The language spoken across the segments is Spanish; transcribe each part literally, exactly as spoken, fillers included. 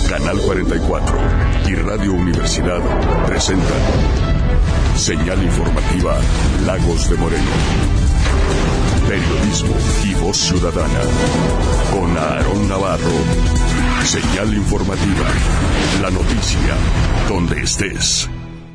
Canal cuarenta y cuatro y Radio Universidad presentan Señal Informativa Lagos de Moreno. Periodismo y voz ciudadana con Aarón Navarro. Señal Informativa, la noticia donde estés.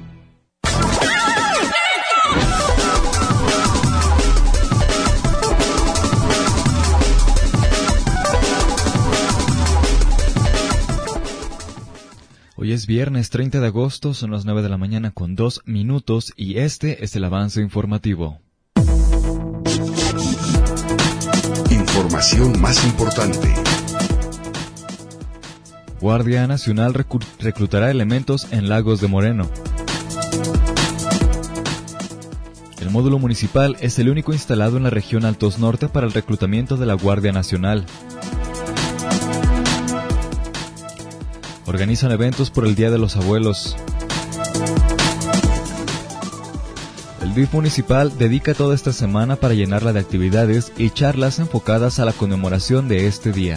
Hoy es viernes treinta de agosto, son las nueve de la mañana con dos minutos y este es el avance informativo. Información más importante. Guardia Nacional reclu- reclutará elementos en Lagos de Moreno. El módulo municipal es el único instalado en la región Altos Norte para el reclutamiento de la Guardia Nacional. Organizan eventos por el Día de los Abuelos. El D I F municipal dedica toda esta semana para llenarla de actividades y charlas enfocadas a la conmemoración de este día.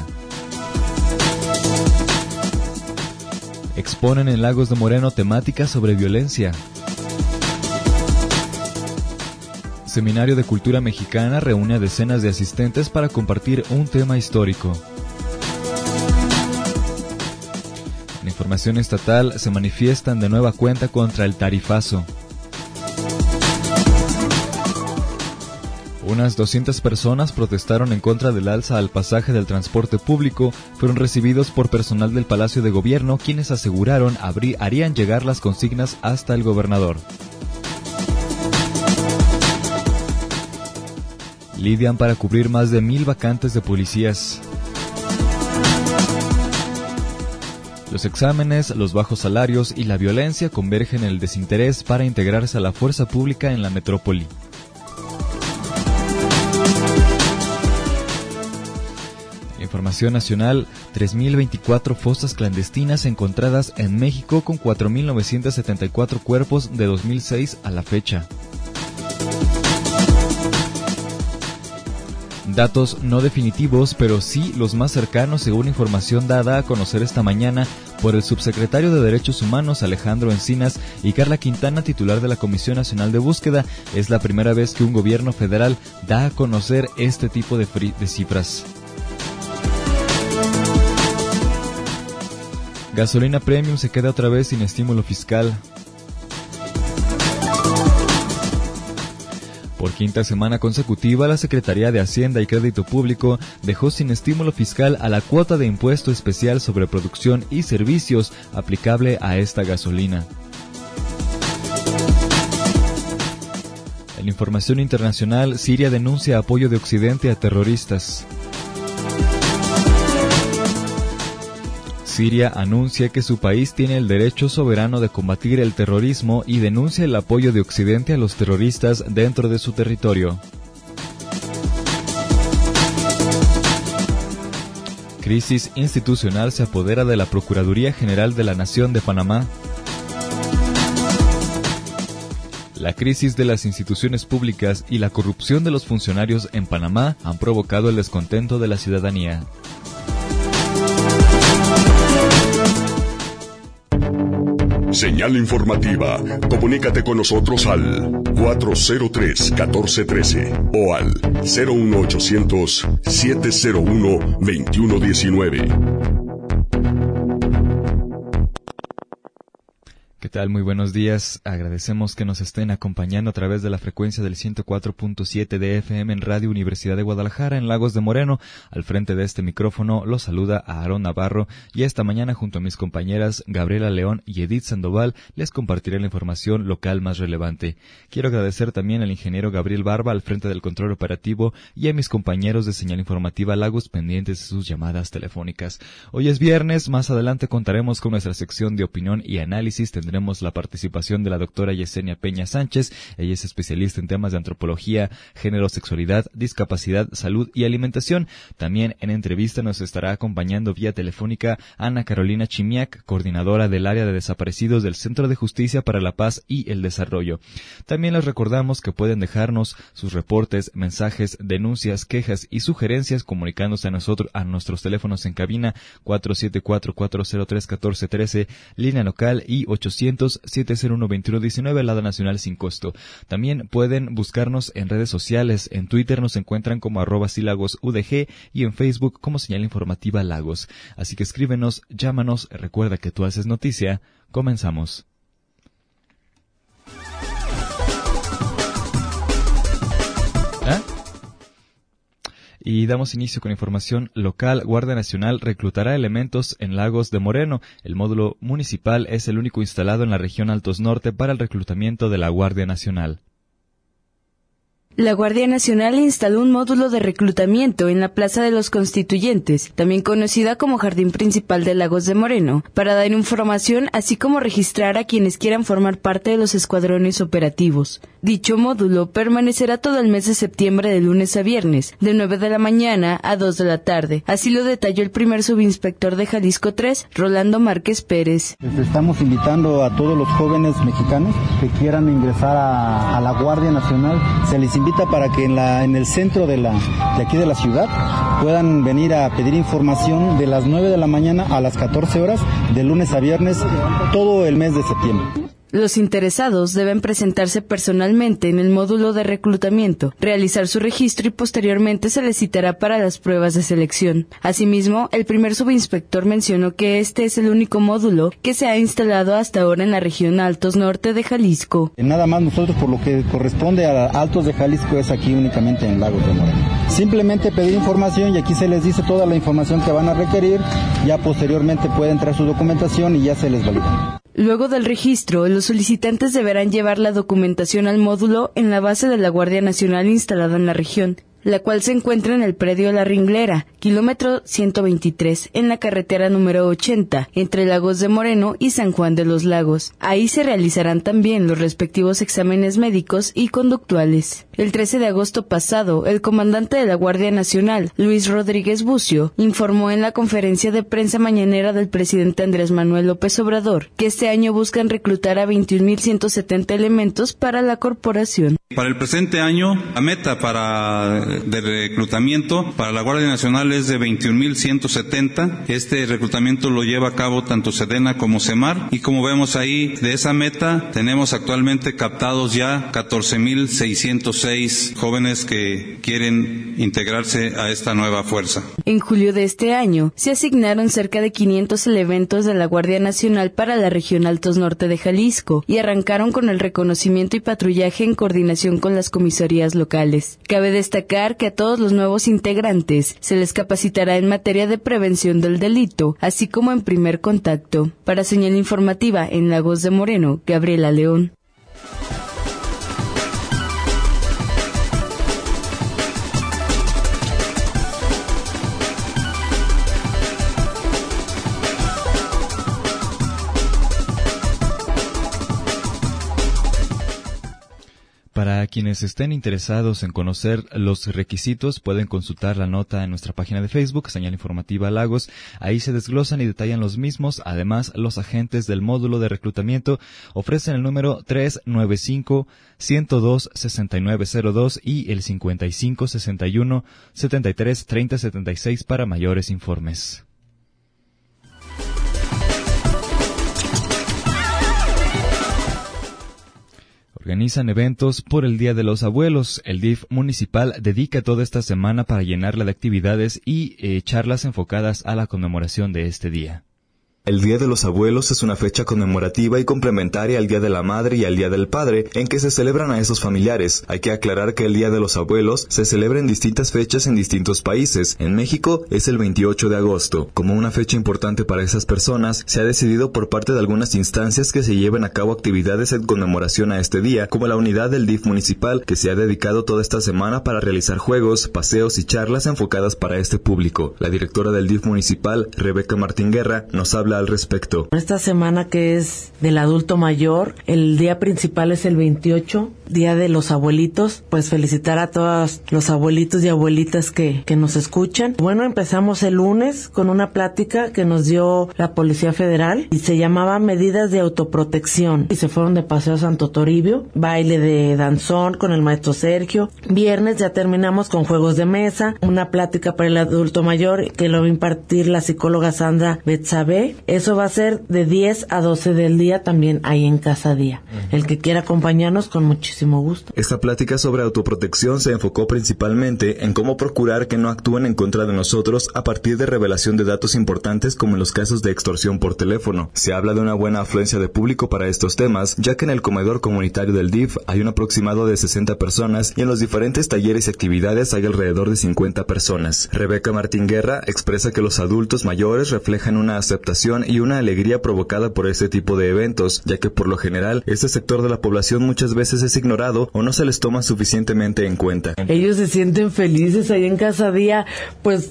Exponen en Lagos de Moreno temáticas sobre violencia. Seminario de Cultura Mexicana reúne a decenas de asistentes para compartir un tema histórico. En información estatal, se manifiestan de nueva cuenta contra el tarifazo. Unas doscientas personas protestaron en contra del alza al pasaje del transporte público, fueron recibidos por personal del Palacio de Gobierno, quienes aseguraron abrir, harían llegar las consignas hasta el gobernador. Lidian para cubrir más de mil vacantes de policías. Los exámenes, los bajos salarios y la violencia convergen en el desinterés para integrarse a la fuerza pública en la metrópoli. Información nacional, tres mil veinticuatro fosas clandestinas encontradas en México con cuatro mil novecientos setenta y cuatro cuerpos de dos mil seis a la fecha. Datos no definitivos, pero sí los más cercanos según información dada a conocer esta mañana por el subsecretario de Derechos Humanos Alejandro Encinas y Carla Quintana, titular de la Comisión Nacional de Búsqueda. Es la primera vez que un gobierno federal da a conocer este tipo de, fri- de cifras. Gasolina Premium se queda otra vez sin estímulo fiscal. Por quinta semana consecutiva, la Secretaría de Hacienda y Crédito Público dejó sin estímulo fiscal a la cuota de impuesto especial sobre producción y servicios aplicable a esta gasolina. En información internacional, Siria denuncia apoyo de Occidente a terroristas. Siria anuncia que su país tiene el derecho soberano de combatir el terrorismo y denuncia el apoyo de Occidente a los terroristas dentro de su territorio. Crisis institucional se apodera de la Procuraduría General de la Nación de Panamá. La crisis de las instituciones públicas y la corrupción de los funcionarios en Panamá han provocado el descontento de la ciudadanía. Señal Informativa. Comunícate con nosotros al cuatro cero tres, uno cuatro uno tres o al cero uno ochocientos, siete cero uno, dos uno uno nueve. ¿Qué tal? Muy buenos días. Agradecemos que nos estén acompañando a través de la frecuencia del ciento cuatro punto siete de F M en Radio Universidad de Guadalajara, en Lagos de Moreno. Al frente de este micrófono los saluda Aarón Navarro y esta mañana junto a mis compañeras Gabriela León y Edith Sandoval les compartiré la información local más relevante. Quiero agradecer también al ingeniero Gabriel Barba al frente del control operativo y a mis compañeros de Señal Informativa Lagos pendientes de sus llamadas telefónicas. Hoy es viernes, más adelante contaremos con nuestra sección de opinión y análisis. Tendremos tendremos la participación de la doctora Yesenia Peña Sánchez. Ella es especialista en temas de antropología, género, sexualidad, discapacidad, salud y alimentación. También en entrevista nos estará acompañando vía telefónica Ana Carolina Chimiak, coordinadora del área de desaparecidos del Centro de Justicia para la Paz y el Desarrollo. También les recordamos que pueden dejarnos sus reportes, mensajes, denuncias, quejas y sugerencias comunicándose a nosotros a nuestros teléfonos en cabina cuatro siete cuatro, cuatro cero tres, uno cuatro uno tres, línea local y ochocientos, siete cero uno, veintiuno diecinueve, alada nacional sin costo. También pueden buscarnos en redes sociales. En Twitter nos encuentran como arroba silagos U D G y en Facebook como señal informativa Lagos. Así que escríbenos, llámanos, recuerda que tú haces noticia. Comenzamos. ¿Ah? Y damos inicio con información local. Guardia Nacional reclutará elementos en Lagos de Moreno. El módulo municipal es el único instalado en la región Altos Norte para el reclutamiento de la Guardia Nacional. La Guardia Nacional instaló un módulo de reclutamiento en la Plaza de los Constituyentes, también conocida como Jardín Principal de Lagos de Moreno, para dar información así como registrar a quienes quieran formar parte de los escuadrones operativos. Dicho módulo permanecerá todo el mes de septiembre de lunes a viernes, de nueve de la mañana a dos de la tarde. Así lo detalló el primer subinspector de Jalisco tres, Rolando Márquez Pérez. Estamos invitando a todos los jóvenes mexicanos que quieran ingresar a, a la Guardia Nacional. Se les invita para que en, la, en el centro de, la, de aquí de la ciudad puedan venir a pedir información de las nueve de la mañana a las catorce horas, de lunes a viernes, todo el mes de septiembre. Los interesados deben presentarse personalmente en el módulo de reclutamiento, realizar su registro y posteriormente se les citará para las pruebas de selección. Asimismo, el primer subinspector mencionó que este es el único módulo que se ha instalado hasta ahora en la región Altos Norte de Jalisco. Nada más nosotros, por lo que corresponde a Altos de Jalisco, es aquí únicamente en Lagos de Moreno. Simplemente pedir información y aquí se les dice toda la información que van a requerir, ya posteriormente pueden traer su documentación y ya se les valida. Luego del registro, los solicitantes deberán llevar la documentación al módulo en la base de la Guardia Nacional instalada en la región, la cual se encuentra en el predio La Ringlera, kilómetro ciento veintitrés, en la carretera número ochenta, entre Lagos de Moreno y San Juan de los Lagos. Ahí se realizarán también los respectivos exámenes médicos y conductuales. El trece de agosto pasado, el comandante de la Guardia Nacional, Luis Rodríguez Bucio, informó en la conferencia de prensa mañanera del presidente Andrés Manuel López Obrador que este año buscan reclutar a veintiún mil ciento setenta elementos para la corporación. Para el presente año, la meta para de reclutamiento para la Guardia Nacional es de veintiún mil ciento setenta. Este reclutamiento lo lleva a cabo tanto Sedena como Semar y como vemos ahí, de esa meta tenemos actualmente captados ya catorce mil seiscientos seis jóvenes que quieren integrarse a esta nueva fuerza. En julio de este año se asignaron cerca de quinientos elementos de la Guardia Nacional para la región Altos Norte de Jalisco y arrancaron con el reconocimiento y patrullaje en coordinación con las comisarías locales. Cabe destacar que a todos los nuevos integrantes se les capacitará en materia de prevención del delito, así como en primer contacto. Para señal informativa en Lagos de Moreno, Gabriela León. Para quienes estén interesados en conocer los requisitos, pueden consultar la nota en nuestra página de Facebook, Señal Informativa Lagos. Ahí se desglosan y detallan los mismos. Además, los agentes del módulo de reclutamiento ofrecen el número tres nueve cinco, uno cero dos, seis nueve cero dos y el cincuenta y cinco, sesenta y uno, setenta y tres, treinta, setenta y seis para mayores informes. Organizan eventos por el Día de los Abuelos. El D I F municipal dedica toda esta semana para llenarla de actividades y eh, charlas enfocadas a la conmemoración de este día. El Día de los Abuelos es una fecha conmemorativa y complementaria al Día de la Madre y al Día del Padre, en que se celebran a esos familiares. Hay que aclarar que el Día de los Abuelos se celebra en distintas fechas en distintos países. En México es el veintiocho de agosto. Como una fecha importante para esas personas, se ha decidido por parte de algunas instancias que se lleven a cabo actividades en conmemoración a este día, como la unidad del D I F municipal, que se ha dedicado toda esta semana para realizar juegos, paseos y charlas enfocadas para este público. La directora del D I F municipal, Rebeca Martín Guerra, nos habla habla al respecto. Esta semana que es del adulto mayor, el día principal es el veintiocho, Día de los Abuelitos. Pues felicitar a todos los abuelitos y abuelitas que, que nos escuchan. Bueno, empezamos el lunes con una plática que nos dio la Policía Federal y se llamaba Medidas de Autoprotección. Y se fueron de paseo a Santo Toribio, baile de danzón con el maestro Sergio. Viernes ya terminamos con juegos de mesa, una plática para el adulto mayor que lo va a impartir la psicóloga Sandra Betsabe. Eso va a ser de diez a doce del día, también ahí en Casa Día. Uh-huh. El que quiera acompañarnos, con muchísimo gusto. Esta plática sobre autoprotección se enfocó principalmente en cómo procurar que no actúen en contra de nosotros a partir de revelación de datos importantes como en los casos de extorsión por teléfono. Se habla de una buena afluencia de público para estos temas, ya que en el comedor comunitario del D I F hay un aproximado de sesenta personas y en los diferentes talleres y actividades hay alrededor de cincuenta personas. Rebeca Martín Guerra expresa que los adultos mayores reflejan una aceptación y una alegría provocada por este tipo de eventos, ya que por lo general este sector de la población muchas veces es ignorado o no se les toma suficientemente en cuenta. Ellos se sienten felices ahí en Casa Día, pues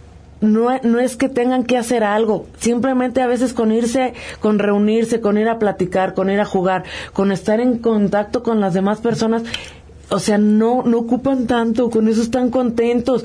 no, no es que tengan que hacer algo, simplemente a veces con irse, con reunirse, con ir a platicar, con ir a jugar, con estar en contacto con las demás personas, o sea, no, no ocupan tanto, con eso están contentos.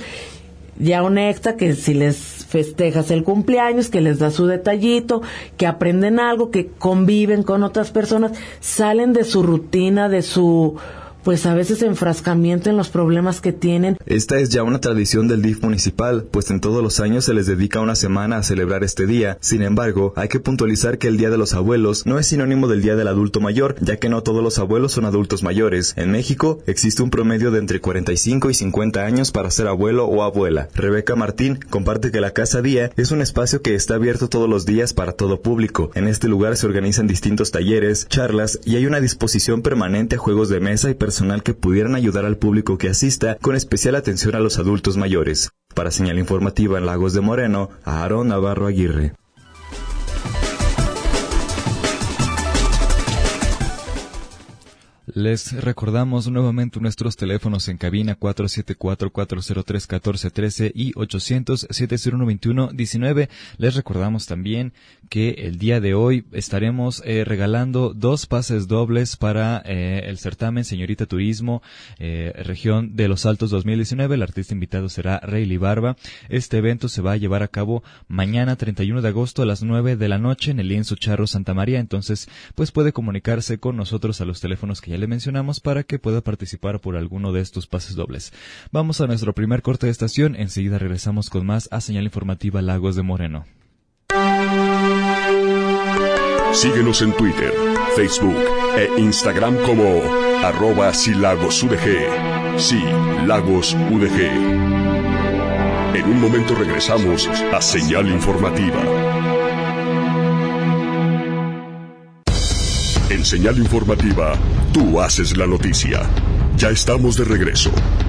Ya un extra que si les festejas el cumpleaños, que les da su detallito, que aprenden algo, que conviven con otras personas, salen de su rutina, de su, pues a veces enfrascamiento en los problemas que tienen. Esta es ya una tradición del D I F municipal, pues en todos los años se les dedica una semana a celebrar este día. Sin embargo, hay que puntualizar que el Día de los Abuelos no es sinónimo del Día del Adulto Mayor, ya que no todos los abuelos son adultos mayores. En México existe un promedio de entre cuarenta y cinco y cincuenta años para ser abuelo o abuela. Rebeca Martín comparte que la Casa Día es un espacio que está abierto todos los días para todo público. En este lugar se organizan distintos talleres, charlas y hay una disposición permanente a juegos de mesa y personal que pudieran ayudar al público que asista, con especial atención a los adultos mayores. Para Señal Informativa en Lagos de Moreno, Aarón Navarro Aguirre. Les recordamos nuevamente nuestros teléfonos en cabina cuatro siete cuatro, cuatro cero tres, uno cuatro uno tres y ochocientos, setenta y uno, veintiuno diecinueve. Les recordamos también que el día de hoy estaremos eh, regalando dos pases dobles para eh, el certamen Señorita Turismo eh, Región de los Altos dos mil diecinueve. El artista invitado será Rayleigh Barba. Este evento se va a llevar a cabo mañana treinta y uno de agosto a las nueve de la noche en el Lienzo Charro Santa María. Entonces, pues puede comunicarse con nosotros a los teléfonos que ya le mencionamos para que pueda participar por alguno de estos pases dobles. Vamos a nuestro primer corte de estación, enseguida regresamos con más a Señal Informativa Lagos de Moreno. Síguenos en Twitter, Facebook e Instagram como arroba silagosudg. Sí, Lagos U D G. En un momento regresamos a Señal Informativa. En Señal Informativa, tú haces la noticia. Ya estamos de regreso.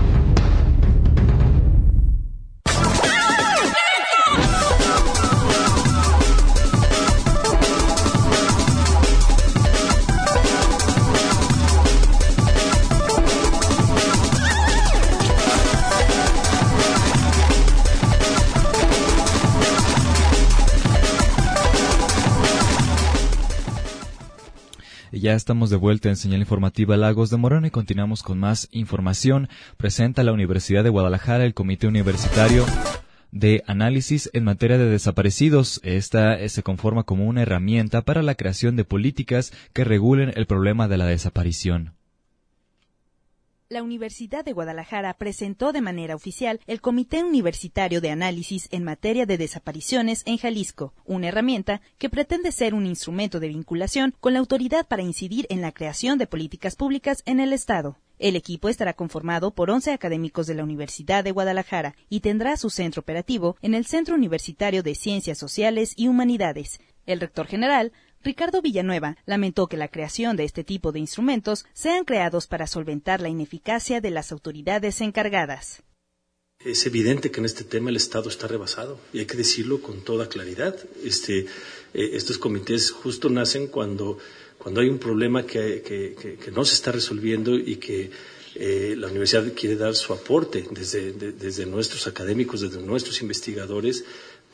Ya estamos de vuelta en Señal Informativa Lagos de Moreno y continuamos con más información. Presenta la Universidad de Guadalajara el Comité Universitario de Análisis en materia de desaparecidos. Esta se conforma como una herramienta para la creación de políticas que regulen el problema de la desaparición. La Universidad de Guadalajara presentó de manera oficial el Comité Universitario de Análisis en materia de desapariciones en Jalisco, una herramienta que pretende ser un instrumento de vinculación con la autoridad para incidir en la creación de políticas públicas en el Estado. El equipo estará conformado por once académicos de la Universidad de Guadalajara y tendrá su centro operativo en el Centro Universitario de Ciencias Sociales y Humanidades. El rector general, Ricardo Villanueva, lamentó que la creación de este tipo de instrumentos sean creados para solventar la ineficacia de las autoridades encargadas. Es evidente que en este tema el Estado está rebasado y hay que decirlo con toda claridad. Este, eh, estos comités justo nacen cuando, cuando hay un problema que, que, que, que no se está resolviendo y que eh, la universidad quiere dar su aporte desde, de, desde nuestros académicos, desde nuestros investigadores,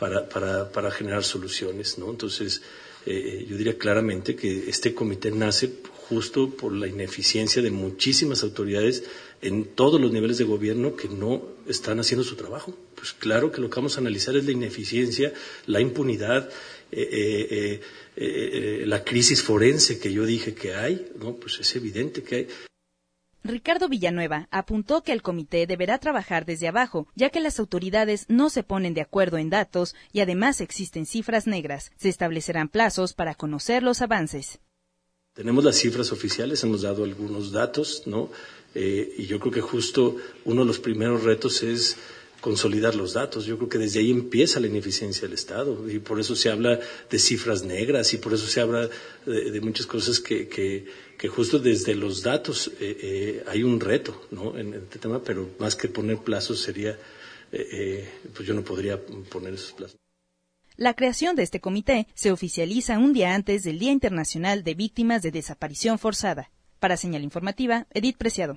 para, para, para generar soluciones, ¿no? Entonces, eh, yo diría claramente que este comité nace justo por la ineficiencia de muchísimas autoridades en todos los niveles de gobierno que no están haciendo su trabajo. Pues claro que lo que vamos a analizar es la ineficiencia, la impunidad, eh, eh, eh, eh, la crisis forense que yo dije que hay, ¿no? Pues es evidente que hay. Ricardo Villanueva apuntó que el comité deberá trabajar desde abajo, ya que las autoridades no se ponen de acuerdo en datos y además existen cifras negras. Se establecerán plazos para conocer los avances. Tenemos las cifras oficiales, hemos dado algunos datos, ¿no? Eh, y yo creo que justo uno de los primeros retos es consolidar los datos. Yo creo que desde ahí empieza la ineficiencia del Estado y por eso se habla de cifras negras y por eso se habla de, de muchas cosas que, que, que justo desde los datos eh, eh, hay un reto, ¿no? En este tema, pero más que poner plazos sería, eh, eh, pues yo no podría poner esos plazos. La creación de este comité se oficializa un día antes del Día Internacional de Víctimas de Desaparición Forzada. Para Señal Informativa, Edith Preciado.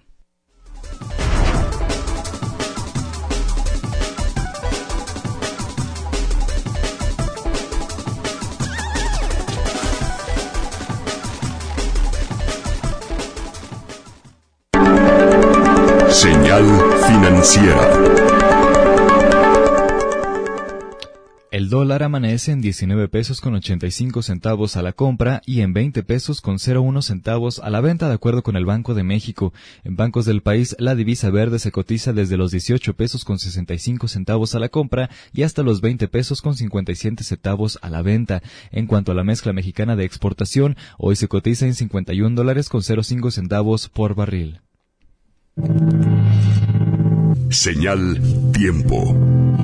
Señal financiera. El dólar amanece en diecinueve pesos con ochenta y cinco centavos a la compra y en veinte pesos con cero uno centavos a la venta, de acuerdo con el Banco de México. En bancos del país, la divisa verde se cotiza desde los dieciocho pesos con sesenta y cinco centavos a la compra y hasta los veinte pesos con cincuenta y siete centavos a la venta. En cuanto a la mezcla mexicana de exportación, hoy se cotiza en cincuenta y un dólares con cero cinco centavos por barril. Señal tiempo.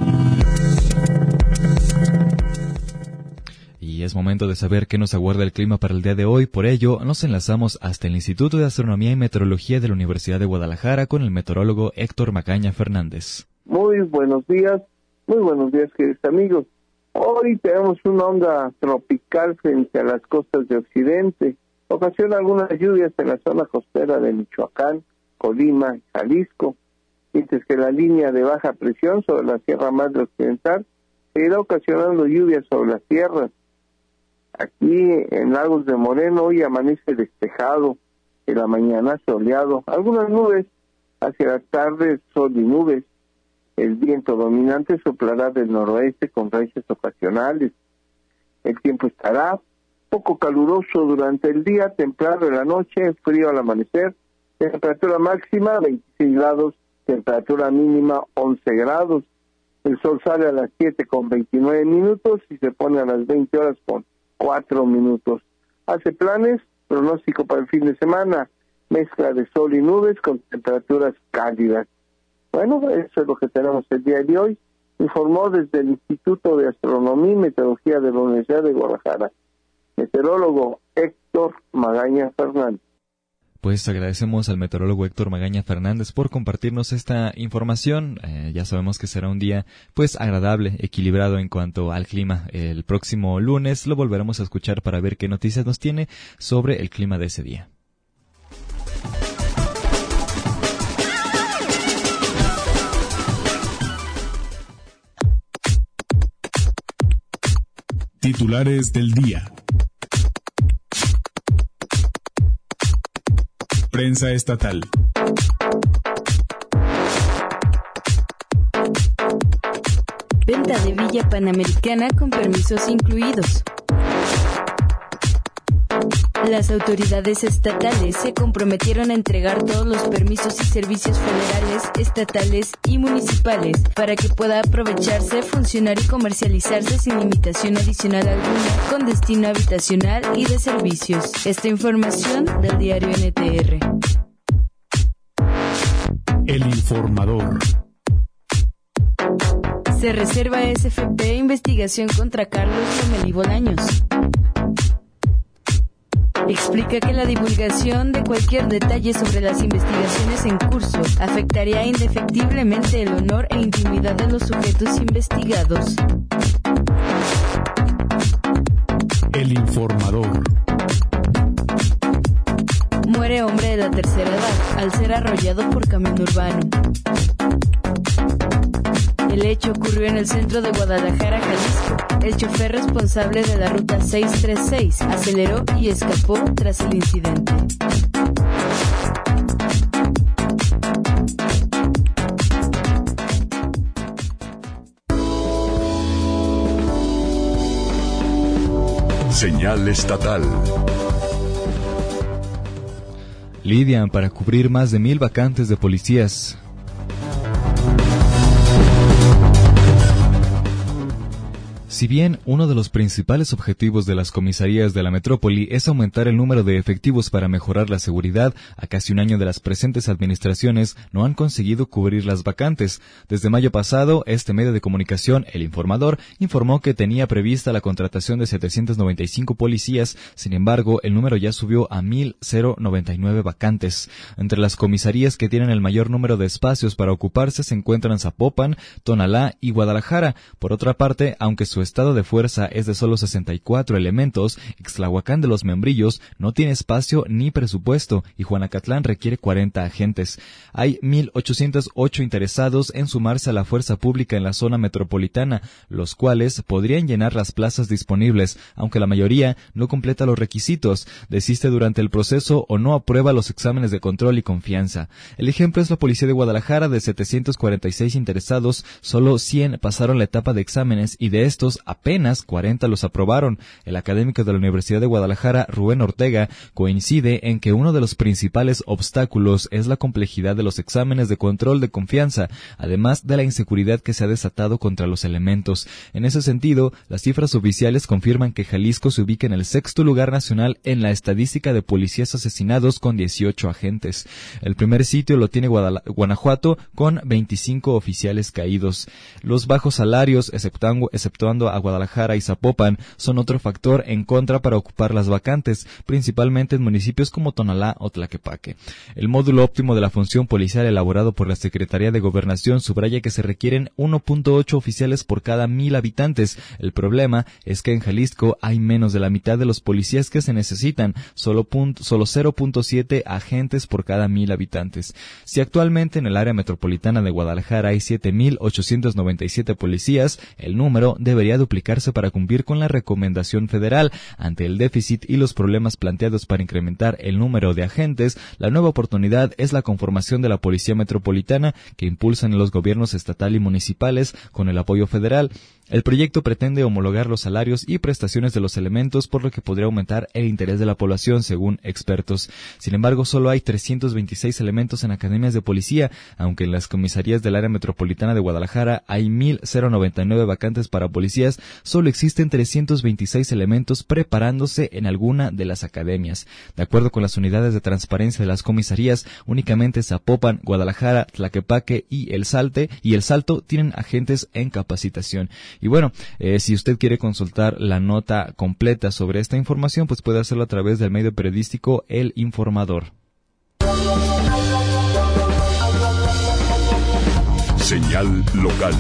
Y es momento de saber qué nos aguarda el clima para el día de hoy. Por ello, nos enlazamos hasta el Instituto de Astronomía y Meteorología de la Universidad de Guadalajara con el meteorólogo Héctor Magaña Fernández. Muy buenos días, muy buenos días, queridos amigos. Hoy tenemos una onda tropical frente a las costas de Occidente. Ocasiona algunas lluvias en la zona costera de Michoacán, Colima y Jalisco, mientras que la línea de baja presión sobre la Sierra Madre Occidental seguirá ocasionando lluvias sobre las sierras. Aquí en Lagos de Moreno hoy amanece despejado, en la mañana soleado, algunas nubes, hacia la tarde sol y nubes. El viento dominante soplará del noroeste con raíces ocasionales. El tiempo estará poco caluroso durante el día, templado en la noche, frío al amanecer. Temperatura máxima veintiséis grados, temperatura mínima once grados. El sol sale a las siete con veintinueve minutos y se pone a las veinte horas con cuatro minutos. Hace planes, pronóstico para el fin de semana, mezcla de sol y nubes con temperaturas cálidas. Bueno, eso es lo que tenemos el día de hoy. Informó desde el Instituto de Astronomía y Meteorología de la Universidad de Guadalajara, meteorólogo Héctor Magaña Fernández. Pues agradecemos al meteorólogo Héctor Magaña Fernández por compartirnos esta información. Eh, ya sabemos que será un día pues agradable, equilibrado en cuanto al clima. El próximo lunes lo volveremos a escuchar para ver qué noticias nos tiene sobre el clima de ese día. Titulares del día. Prensa estatal. Venta de Villa Panamericana con permisos incluidos. Las autoridades estatales se comprometieron a entregar todos los permisos y servicios federales, estatales y municipales para que pueda aprovecharse, funcionar y comercializarse sin limitación adicional alguna con destino habitacional y de servicios. Esta información del diario N T R. El informador. Se reserva a S F P investigación contra Carlos Lomelí Bolaños. Explica que la divulgación de cualquier detalle sobre las investigaciones en curso afectaría indefectiblemente el honor e intimidad de los sujetos investigados. El informador. Muere hombre de la tercera edad al ser arrollado por camión urbano. El este hecho ocurrió en el centro de Guadalajara, Jalisco. El chofer responsable de la ruta seiscientos treinta y seis aceleró y escapó tras el incidente. Señal estatal. Lidian para cubrir más de mil vacantes de policías. Si bien uno de los principales objetivos de las comisarías de la metrópoli es aumentar el número de efectivos para mejorar la seguridad, a casi un año de las presentes administraciones no han conseguido cubrir las vacantes. Desde mayo pasado, este medio de comunicación, El Informador, informó que tenía prevista la contratación de setecientos noventa y cinco policías, sin embargo, el número ya subió a mil noventa y nueve vacantes. Entre las comisarías que tienen el mayor número de espacios para ocuparse se encuentran Zapopan, Tonalá y Guadalajara. Por otra parte, aunque su estado de fuerza es de solo sesenta y cuatro elementos, Ixtlahuacán de los Membrillos no tiene espacio ni presupuesto y Juanacatlán requiere cuarenta agentes. Hay mil ochocientos ocho interesados en sumarse a la fuerza pública en la zona metropolitana, los cuales podrían llenar las plazas disponibles, aunque la mayoría no completa los requisitos, desiste durante el proceso o no aprueba los exámenes de control y confianza. El ejemplo es la Policía de Guadalajara. De setecientos cuarenta y seis interesados, solo cien pasaron la etapa de exámenes y de estos apenas cuarenta los aprobaron. El académico de la Universidad de Guadalajara, Rubén Ortega, coincide en que uno de los principales obstáculos es la complejidad de los exámenes de control de confianza, además de la inseguridad que se ha desatado contra los elementos. En ese sentido, las cifras oficiales confirman que Jalisco se ubica en el sexto lugar nacional en la estadística de policías asesinados con dieciocho agentes. El primer sitio lo tiene Guadal- Guanajuato con veinticinco oficiales caídos. Los bajos salarios, exceptuando, exceptuando a Guadalajara y Zapopan, son otro factor en contra para ocupar las vacantes, principalmente en municipios como Tonalá o Tlaquepaque. El módulo óptimo de la función policial elaborado por la Secretaría de Gobernación subraya que se requieren uno punto ocho oficiales por cada mil habitantes. El problema es que en Jalisco hay menos de la mitad de los policías que se necesitan, solo, punto, solo cero punto siete agentes por cada mil habitantes. Si actualmente en el área metropolitana de Guadalajara hay siete mil ochocientos noventa y siete policías, el número debería duplicarse para cumplir con la recomendación federal. Ante el déficit y los problemas planteados para incrementar el número de agentes, la nueva oportunidad es la conformación de la Policía Metropolitana que impulsan los gobiernos estatal y municipales con el apoyo federal. El proyecto pretende homologar los salarios y prestaciones de los elementos, por lo que podría aumentar el interés de la población, según expertos. Sin embargo, solo hay trescientos veintiséis elementos en academias de policía, aunque en las comisarías del área metropolitana de Guadalajara hay mil noventa y nueve vacantes para policías, solo existen trescientos veintiséis elementos preparándose en alguna de las academias. De acuerdo con las unidades de transparencia de las comisarías, únicamente Zapopan, Guadalajara, Tlaquepaque y El Salte y El Salto tienen agentes en capacitación. Y bueno, eh, si usted quiere consultar la nota completa sobre esta información, pues puede hacerlo a través del medio periodístico El Informador. Señal local.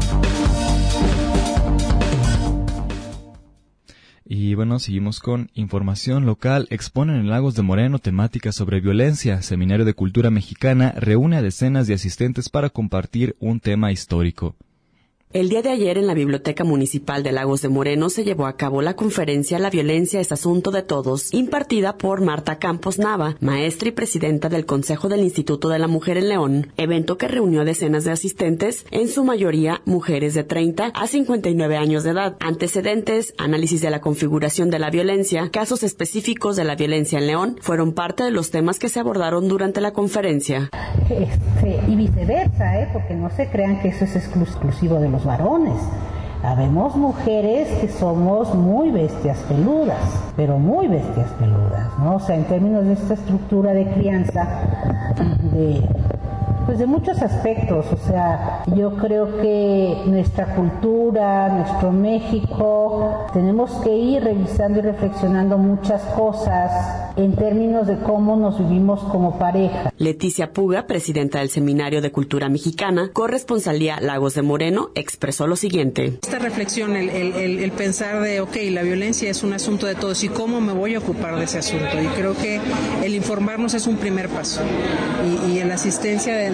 Y bueno, seguimos con información local. Exponen en Lagos de Moreno temática sobre violencia. Seminario de Cultura Mexicana reúne a decenas de asistentes para compartir un tema histórico. El día de ayer en la Biblioteca Municipal de Lagos de Moreno se llevó a cabo la conferencia La violencia es asunto de todos, impartida por Marta Campos Nava, maestra y presidenta del Consejo del Instituto de la Mujer en León, evento que reunió a decenas de asistentes, en su mayoría mujeres de treinta a cincuenta y nueve años de edad. Antecedentes, análisis de la configuración de la violencia, casos específicos de la violencia en León fueron parte de los temas que se abordaron durante la conferencia. Este, y viceversa, ¿eh? Porque no se crean que eso es exclusivo de los varones. Habemos mujeres que somos muy bestias peludas, pero muy bestias peludas, ¿no? O sea, en términos de esta estructura de crianza, de, pues de muchos aspectos. O sea, yo creo que nuestra cultura, nuestro México, tenemos que ir revisando y reflexionando muchas cosas en términos de cómo nos vivimos como pareja. Leticia Puga, presidenta del Seminario de Cultura Mexicana, corresponsalía Lagos de Moreno, expresó lo siguiente. Esta reflexión, el, el, el, el pensar de, ok, la violencia es un asunto de todos y cómo me voy a ocupar de ese asunto. Y creo que el informarnos es un primer paso. Y, y en la asistencia de,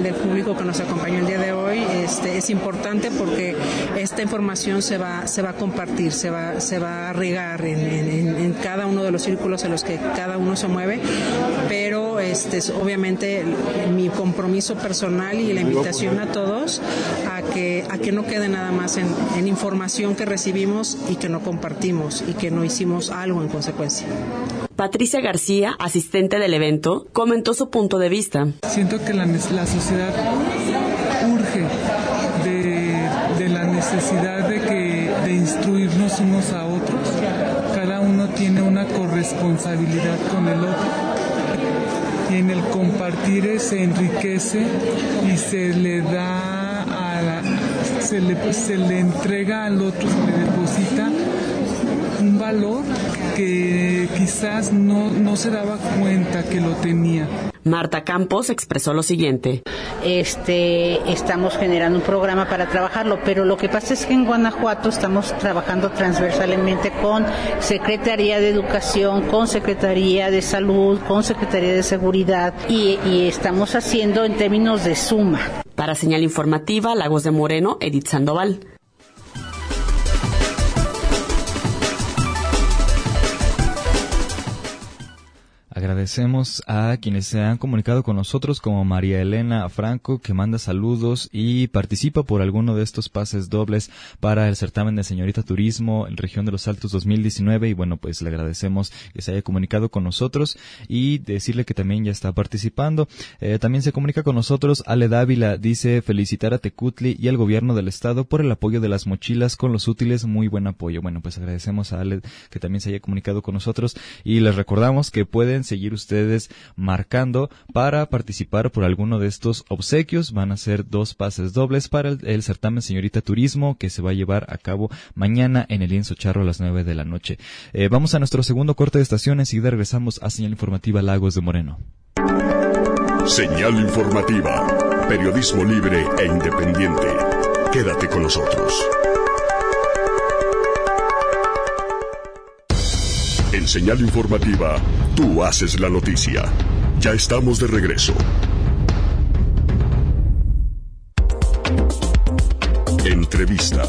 del, del público que nos acompañó el día de hoy. Este, es importante porque esta información se va, se va a compartir, se va, se va a regar en, en, en cada uno de los círculos en los que cada uno se mueve, pero este es obviamente mi compromiso personal y la invitación a todos a que, a que no quede nada más en, en información que recibimos y que no compartimos y que no hicimos algo en consecuencia. Patricia García, asistente del evento, comentó su punto de vista. Siento que la, la sociedad urge de, de la necesidad de, que, de instruirnos unos a otros. Cada uno tiene una corresponsabilidad con el otro. Y en el compartir se enriquece y se le da a la, se le, se le entrega al otro, se le deposita un valor que quizás no, no se daba cuenta que lo tenía. Marta Campos expresó lo siguiente. Este, estamos generando un programa para trabajarlo, pero lo que pasa es que en Guanajuato estamos trabajando transversalmente con Secretaría de Educación, con Secretaría de Salud, con Secretaría de Seguridad y, y estamos haciendo en términos de suma. Para Señal Informativa, Lagos de Moreno, Edith Sandoval. Agradecemos a quienes se han comunicado con nosotros, como María Elena Franco, que manda saludos y participa por alguno de estos pases dobles para el certamen de Señorita Turismo en Región de los Altos dos mil diecinueve. Y bueno, pues le agradecemos que se haya comunicado con nosotros y decirle que también ya está participando. Eh, también se comunica con nosotros Ale Dávila, dice felicitar a Tecutli y al gobierno del estado por el apoyo de las mochilas con los útiles, muy buen apoyo. Bueno, pues agradecemos a Ale que también se haya comunicado con nosotros y les recordamos que pueden seguir ustedes marcando para participar por alguno de estos obsequios. Van a ser dos pases dobles para el, el certamen Señorita Turismo, que se va a llevar a cabo mañana en el Lienzo Charro a las nueve de la noche. Eh, vamos a nuestro segundo corte de estación. Enseguida regresamos a Señal Informativa Lagos de Moreno. Señal Informativa, periodismo libre e independiente. Quédate con nosotros. En Señal Informativa, tú haces la noticia. Ya estamos de regreso. Entrevista.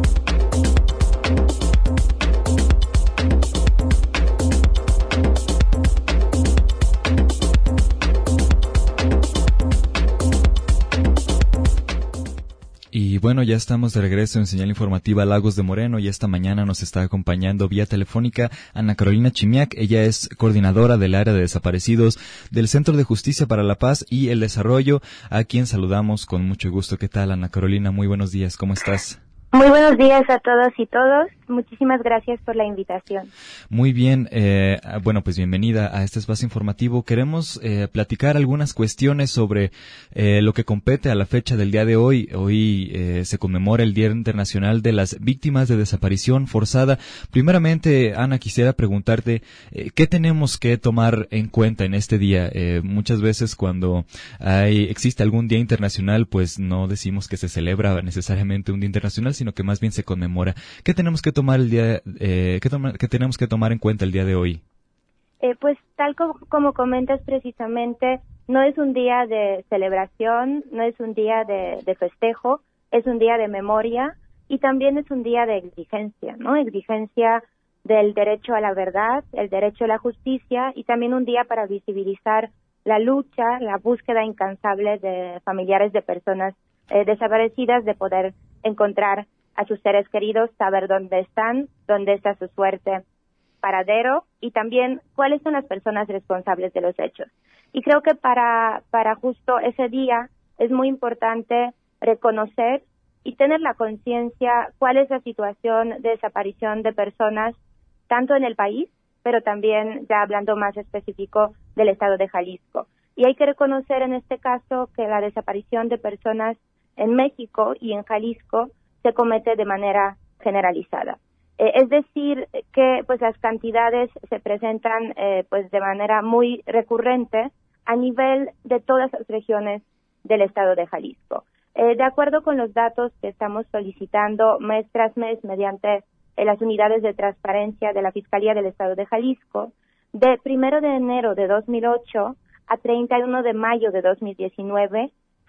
Y bueno, ya estamos de regreso en Señal Informativa Lagos de Moreno y esta mañana nos está acompañando vía telefónica Ana Carolina Chimiak. Ella es coordinadora del área de desaparecidos del Centro de Justicia para la Paz y el Desarrollo, a quien saludamos con mucho gusto. ¿Qué tal, Ana Carolina? Muy buenos días, ¿cómo estás? Muy buenos días a todos y todos. Muchísimas gracias por la invitación. Muy bien, eh, bueno, pues bienvenida a este espacio informativo. Queremos eh, platicar algunas cuestiones sobre eh, lo que compete a la fecha del día de hoy. Hoy eh, se conmemora el Día Internacional de las Víctimas de Desaparición Forzada. Primeramente, Ana, quisiera preguntarte, eh, ¿qué tenemos que tomar en cuenta en este día? Eh, muchas veces cuando hay, existe algún día internacional, pues no decimos que se celebra necesariamente un día internacional, sino que más bien se conmemora. ¿Qué tenemos que tomar el día, eh, qué, toma, qué tenemos que tomar en cuenta el día de hoy? Eh, pues tal como, como comentas precisamente, no es un día de celebración, no es un día de, de festejo, es un día de memoria y también es un día de exigencia, ¿no? Exigencia del derecho a la verdad, el derecho a la justicia y también un día para visibilizar la lucha, la búsqueda incansable de familiares de personas eh, desaparecidas, de poder encontrar a sus seres queridos, saber dónde están, dónde está su suerte, paradero y también cuáles son las personas responsables de los hechos. Y creo que para, para justo ese día es muy importante reconocer y tener la conciencia cuál es la situación de desaparición de personas tanto en el país, pero también ya hablando más específico del estado de Jalisco. Y hay que reconocer en este caso que la desaparición de personas en México y en Jalisco se comete de manera generalizada. Eh, es decir, que pues las cantidades se presentan eh, pues de manera muy recurrente a nivel de todas las regiones del estado de Jalisco. Eh, de acuerdo con los datos que estamos solicitando mes tras mes mediante eh, las unidades de transparencia de la Fiscalía del estado de Jalisco, de primero de enero de dos mil ocho a treinta y uno de mayo de dos mil diecinueve,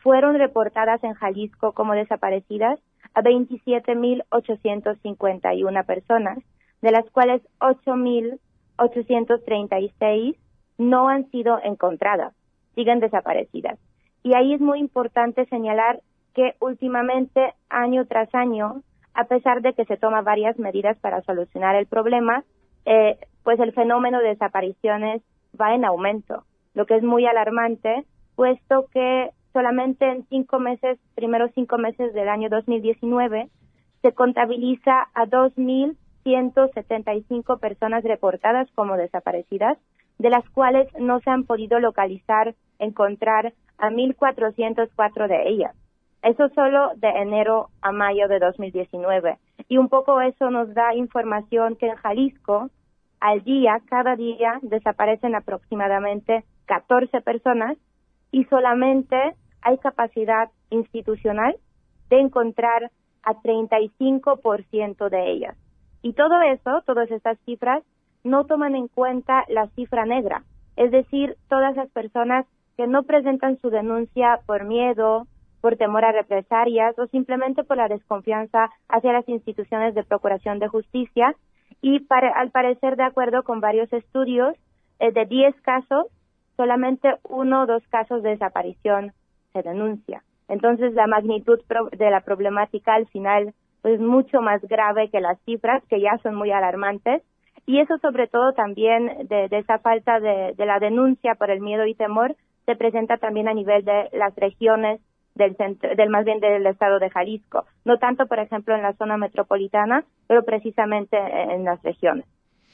fueron reportadas en Jalisco como desaparecidas a veintisiete mil ochocientos cincuenta y una personas, de las cuales ocho mil ochocientos treinta y seis no han sido encontradas, siguen desaparecidas. Y ahí es muy importante señalar que últimamente, año tras año, a pesar de que se toman varias medidas para solucionar el problema, eh, pues el fenómeno de desapariciones va en aumento, lo que es muy alarmante, puesto que solamente en cinco meses, primeros cinco meses del año dos mil diecinueve, se contabiliza a dos mil ciento setenta y cinco personas reportadas como desaparecidas, de las cuales no se han podido localizar, encontrar a mil cuatrocientos cuatro de ellas. Eso solo de enero a mayo de dos mil diecinueve. Y un poco eso nos da información que en Jalisco, al día, cada día, desaparecen aproximadamente catorce personas y solamente hay capacidad institucional de encontrar a treinta y cinco por ciento de ellas. Y todo eso, todas estas cifras, no toman en cuenta la cifra negra, es decir, todas las personas que no presentan su denuncia por miedo, por temor a represalias o simplemente por la desconfianza hacia las instituciones de procuración de justicia. Y para, al parecer, de acuerdo con varios estudios, eh, de diez casos, solamente uno o dos casos de desaparición se denuncia. Entonces, la magnitud pro- de la problemática al final es mucho más grave que las cifras, que ya son muy alarmantes. Y eso, sobre todo, también de, de esa falta de, de la denuncia por el miedo y temor, se presenta también a nivel de las regiones del centro, del más bien del estado de Jalisco. No tanto, por ejemplo, en la zona metropolitana, pero precisamente en las regiones.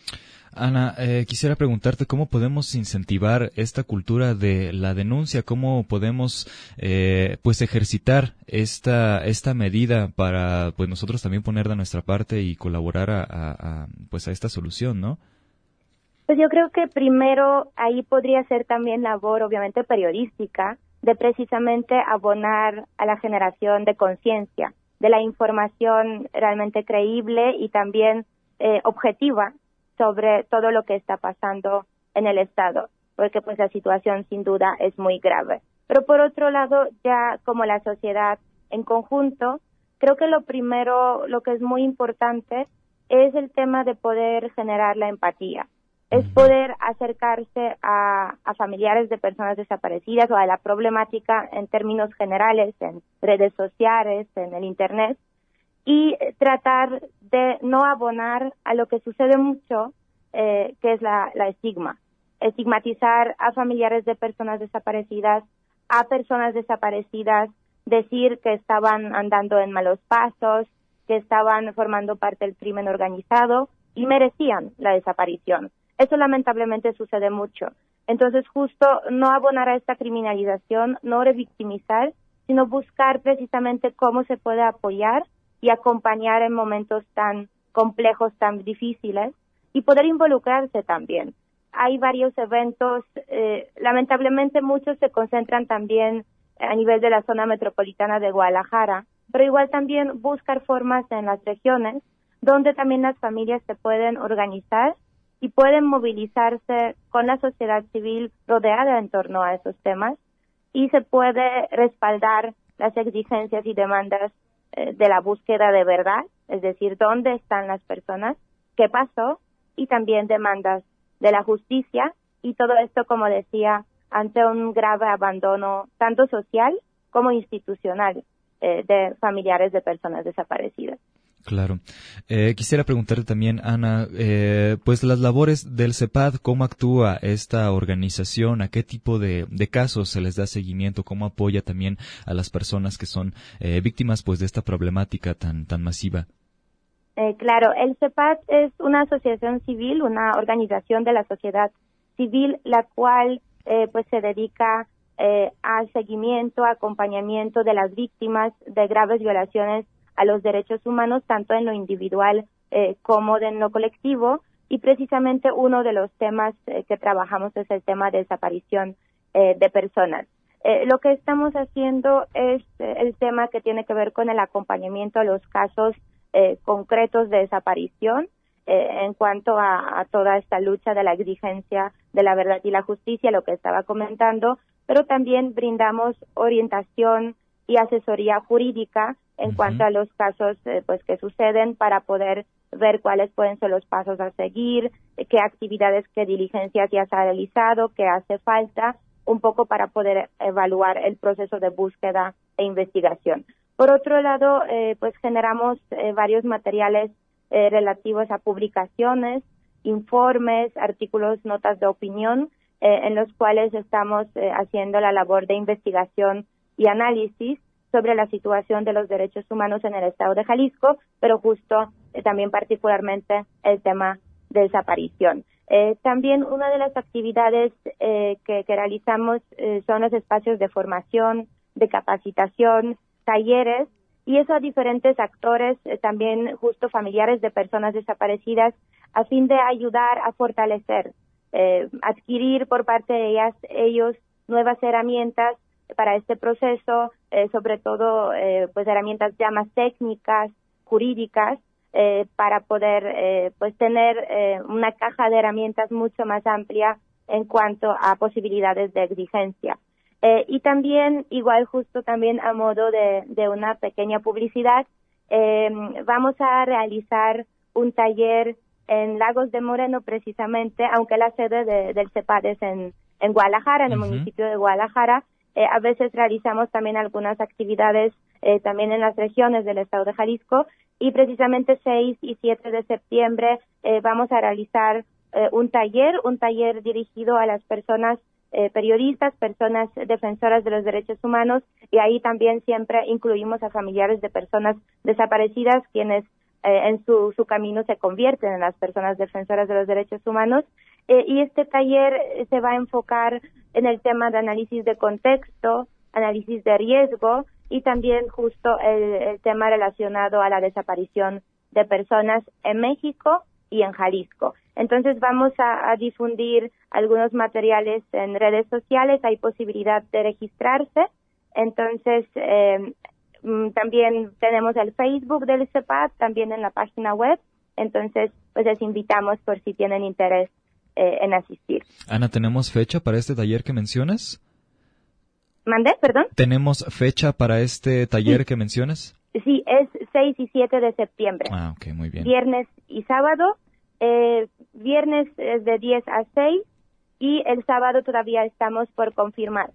Ana, eh, quisiera preguntarte cómo podemos incentivar esta cultura de la denuncia, cómo podemos eh, pues ejercitar esta esta medida para pues nosotros también poner de nuestra parte y colaborar a, a, a pues a esta solución, ¿no? Pues yo creo que primero ahí podría ser también labor, obviamente, periodística, de precisamente abonar a la generación de conciencia, de la información realmente creíble y también eh, objetiva sobre todo lo que está pasando en el Estado, porque pues la situación sin duda es muy grave. Pero por otro lado, ya como la sociedad en conjunto, creo que lo primero, lo que es muy importante, es el tema de poder generar la empatía. Es poder acercarse a, a familiares de personas desaparecidas o a la problemática en términos generales, en redes sociales, en el Internet, y tratar de no abonar a lo que sucede mucho, eh, que es la, la estigma. Estigmatizar a familiares de personas desaparecidas, a personas desaparecidas, decir que estaban andando en malos pasos, que estaban formando parte del crimen organizado y merecían la desaparición. Eso lamentablemente sucede mucho. Entonces, justo no abonar a esta criminalización, no revictimizar, sino buscar precisamente cómo se puede apoyar y acompañar en momentos tan complejos, tan difíciles, y poder involucrarse también. Hay varios eventos, eh, lamentablemente muchos se concentran también a nivel de la zona metropolitana de Guadalajara, pero igual también buscar formas en las regiones donde también las familias se pueden organizar y pueden movilizarse con la sociedad civil rodeada en torno a esos temas y se puede respaldar las exigencias y demandas eh, de la búsqueda de verdad, es decir, dónde están las personas, qué pasó, y también demandas de la justicia, y todo esto, como decía, ante un grave abandono tanto social como institucional eh, de familiares de personas desaparecidas. Claro. Eh, quisiera preguntarte también, Ana, eh, pues las labores del CEPAD, ¿cómo actúa esta organización? ¿A qué tipo de, de casos se les da seguimiento? ¿Cómo apoya también a las personas que son eh, víctimas pues de esta problemática tan, tan masiva? Eh, claro, el CEPAD es una asociación civil, una organización de la sociedad civil, la cual eh, pues se dedica eh, al seguimiento, acompañamiento de las víctimas de graves violaciones a los derechos humanos, tanto en lo individual eh, como en lo colectivo, y precisamente uno de los temas eh, que trabajamos es el tema de desaparición eh, de personas. Eh, lo que estamos haciendo es eh, el tema que tiene que ver con el acompañamiento a los casos eh, concretos de desaparición eh, en cuanto a, a toda esta lucha de la exigencia de la verdad y la justicia, lo que estaba comentando, pero también brindamos orientación y asesoría jurídica en uh-huh. cuanto a los casos eh, pues que suceden, para poder ver cuáles pueden ser los pasos a seguir, qué actividades, qué diligencias ya se ha realizado, qué hace falta, un poco para poder evaluar el proceso de búsqueda e investigación. Por otro lado, eh, pues generamos eh, varios materiales eh, relativos a publicaciones, informes, artículos, notas de opinión, eh, en los cuales estamos eh, haciendo la labor de investigación y análisis sobre la situación de los derechos humanos en el estado de Jalisco, pero justo eh, también particularmente el tema de desaparición. Eh, también una de las actividades eh, que, que realizamos eh, son los espacios de formación, de capacitación, talleres, y eso a diferentes actores, eh, también justo familiares de personas desaparecidas, a fin de ayudar a fortalecer, eh, adquirir por parte de ellas, ellos nuevas herramientas para este proceso, eh, sobre todo eh, pues herramientas ya más técnicas, jurídicas, eh, para poder eh, pues tener eh, una caja de herramientas mucho más amplia en cuanto a posibilidades de exigencia. Eh, y también, igual justo también a modo de, de una pequeña publicidad, eh, vamos a realizar un taller en Lagos de Moreno precisamente, aunque la sede de, del CEPAD es en, en Guadalajara, en el uh-huh. municipio de Guadalajara. Eh, a veces realizamos también algunas actividades eh, también en las regiones del estado de Jalisco, y precisamente seis y siete de septiembre eh, vamos a realizar eh, un taller, un taller dirigido a las personas eh, periodistas, personas defensoras de los derechos humanos, y ahí también siempre incluimos a familiares de personas desaparecidas, quienes eh, en su, su camino se convierten en las personas defensoras de los derechos humanos. Eh, y este taller se va a enfocar en el tema de análisis de contexto, análisis de riesgo, y también justo el, el tema relacionado a la desaparición de personas en México y en Jalisco. Entonces vamos a, a difundir algunos materiales en redes sociales, hay posibilidad de registrarse. Entonces eh, también tenemos el Facebook del CEPAD, también en la página web. Entonces pues les invitamos por si tienen interés eh, en asistir. Ana, ¿tenemos fecha para este taller que mencionas? ¿Mandé? Perdón. ¿Tenemos fecha para este taller sí. que mencionas? Sí, es seis y siete de septiembre. Ah, ok, muy bien. Viernes y sábado. Eh, viernes es de diez a seis y el sábado todavía estamos por confirmar.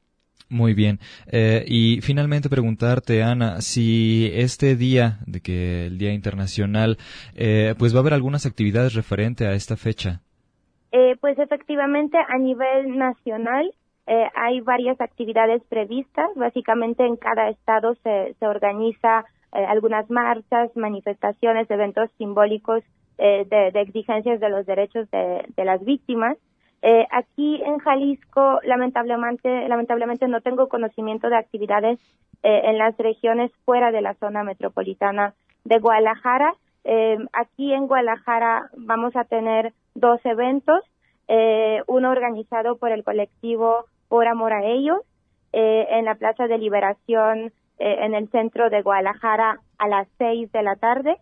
Muy bien. Eh, y finalmente preguntarte, Ana, si este día, de que el Día Internacional, eh, pues va a haber algunas actividades referente a esta fecha. Eh, pues efectivamente a nivel nacional eh, hay varias actividades previstas. Básicamente en cada estado se, se organiza eh, algunas marchas, manifestaciones, eventos simbólicos eh, de, de exigencias de los derechos de, de las víctimas. Eh, aquí en Jalisco, lamentablemente, lamentablemente no tengo conocimiento de actividades eh, en las regiones fuera de la zona metropolitana de Guadalajara. Eh, aquí en Guadalajara vamos a tener dos eventos, eh, uno organizado por el colectivo Por Amor a Ellos, eh, en la Plaza de Liberación, eh, en el centro de Guadalajara a las seis de la tarde,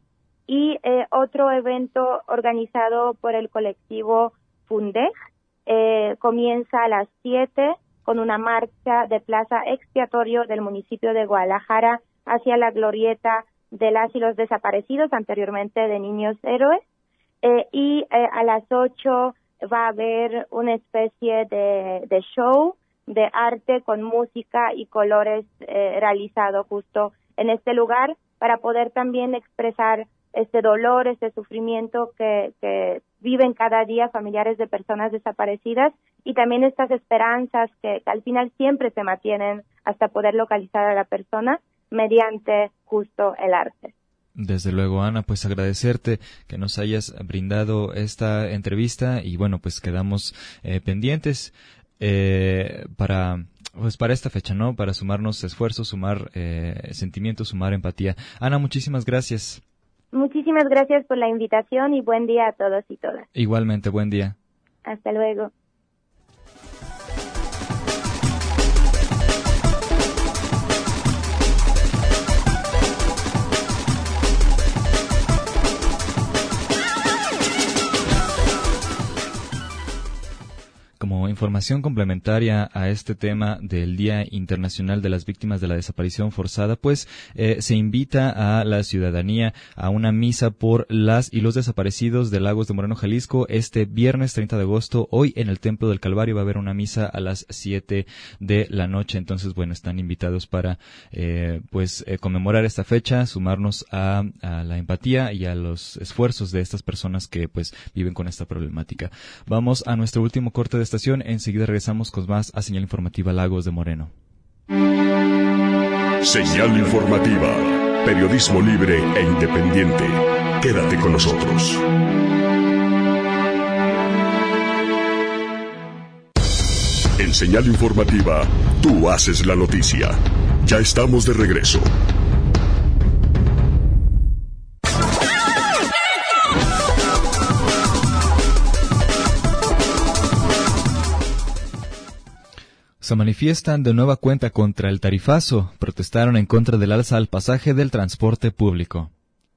y eh, otro evento organizado por el colectivo Fundej, eh, comienza a las siete con una marcha de Plaza Expiatorio del municipio de Guadalajara hacia la glorieta de las y los desaparecidos, anteriormente de Niños Héroes, eh, y eh, a las ocho va a haber una especie de, de show de arte con música y colores eh, realizado justo en este lugar para poder también expresar este dolor, este sufrimiento que, que viven cada día familiares de personas desaparecidas, y también estas esperanzas que, que al final siempre se mantienen hasta poder localizar a la persona mediante justo el arte. Desde luego, Ana, pues agradecerte que nos hayas brindado esta entrevista, y bueno, pues quedamos eh, pendientes eh, para pues para esta fecha, ¿no? Para sumarnos esfuerzos, sumar eh, sentimientos, sumar empatía. Ana, muchísimas gracias. Muchísimas gracias por la invitación y buen día a todos y todas. Igualmente, buen día. Hasta luego. Como como información complementaria a este tema del Día Internacional de las Víctimas de la Desaparición Forzada, pues eh, se invita a la ciudadanía a una misa por las y los desaparecidos de Lagos de Moreno, Jalisco, este viernes treinta de agosto. Hoy en el Templo del Calvario va a haber una misa a las siete de la noche. Entonces, bueno, están invitados para eh, pues eh, conmemorar esta fecha, sumarnos a, a la empatía y a los esfuerzos de estas personas que pues viven con esta problemática. Vamos a nuestro último corte de estación. Enseguida regresamos con más a Señal Informativa Lagos de Moreno. Señal Informativa, periodismo libre e independiente. Quédate con nosotros. En Señal Informativa, tú haces la noticia. Ya estamos de regreso. Se manifiestan de nueva cuenta contra el tarifazo. Protestaron en contra del alza al pasaje del transporte público.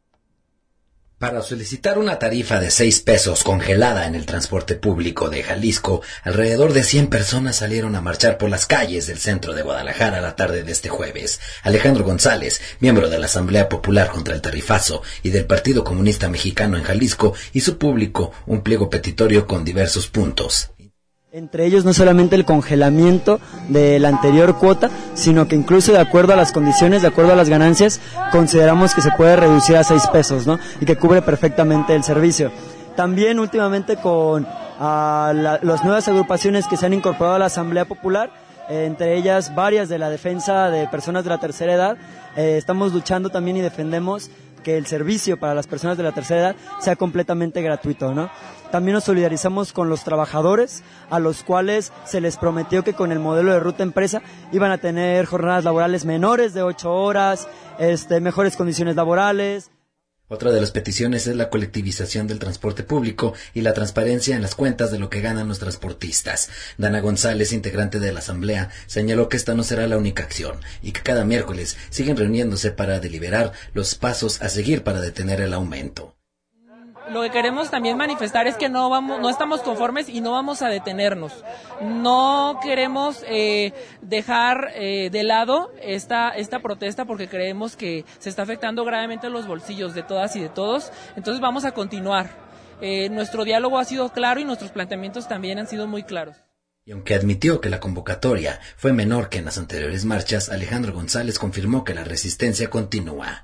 Para solicitar una tarifa de seis pesos congelada en el transporte público de Jalisco, alrededor de cien personas salieron a marchar por las calles del centro de Guadalajara la tarde de este jueves. Alejandro González, miembro de la Asamblea Popular contra el Tarifazo y del Partido Comunista Mexicano en Jalisco, hizo público un pliego petitorio con diversos puntos. Entre ellos no solamente el congelamiento de la anterior cuota, sino que incluso de acuerdo a las condiciones, de acuerdo a las ganancias, consideramos que se puede reducir a seis pesos, ¿no? Y que cubre perfectamente el servicio. También últimamente con uh, la, las nuevas agrupaciones que se han incorporado a la Asamblea Popular, eh, entre ellas varias de la defensa de personas de la tercera edad, eh, estamos luchando también y defendemos que el servicio para las personas de la tercera edad sea completamente gratuito, ¿no? También nos solidarizamos con los trabajadores, a los cuales se les prometió que con el modelo de ruta empresa iban a tener jornadas laborales menores de ocho horas, este, mejores condiciones laborales. Otra de las peticiones es la colectivización del transporte público y la transparencia en las cuentas de lo que ganan los transportistas. Dana González, integrante de la Asamblea, señaló que esta no será la única acción y que cada miércoles siguen reuniéndose para deliberar los pasos a seguir para detener el aumento. Lo que queremos también manifestar es que no vamos, no estamos conformes y no vamos a detenernos. No queremos eh, dejar eh, de lado esta esta protesta porque creemos que se está afectando gravemente los bolsillos de todas y de todos. Entonces vamos a continuar. Eh, nuestro diálogo ha sido claro y nuestros planteamientos también han sido muy claros. Y aunque admitió que la convocatoria fue menor que en las anteriores marchas, Alejandro González confirmó que la resistencia continúa.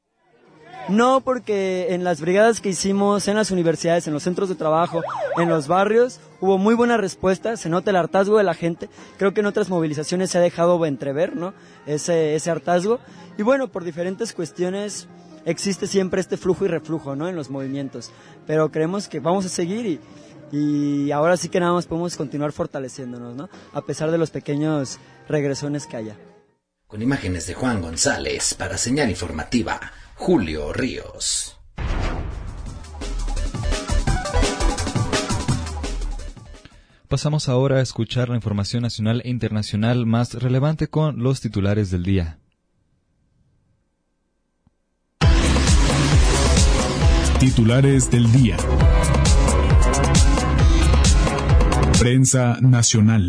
No, porque en las brigadas que hicimos en las universidades, en los centros de trabajo, en los barrios, hubo muy buena respuesta, se nota el hartazgo de la gente. Creo que en otras movilizaciones se ha dejado entrever, ¿no? Ese, ese hartazgo. Y bueno, por diferentes cuestiones existe siempre este flujo y reflujo, ¿no? En los movimientos. Pero creemos que vamos a seguir y, y ahora sí que nada más podemos continuar fortaleciéndonos, ¿no? A pesar de los pequeños regresones que haya. Con imágenes de Juan González para Señal Informativa, Julio Ríos. Pasamos ahora a escuchar la información nacional e internacional más relevante con los titulares del día. Titulares del día. Prensa nacional.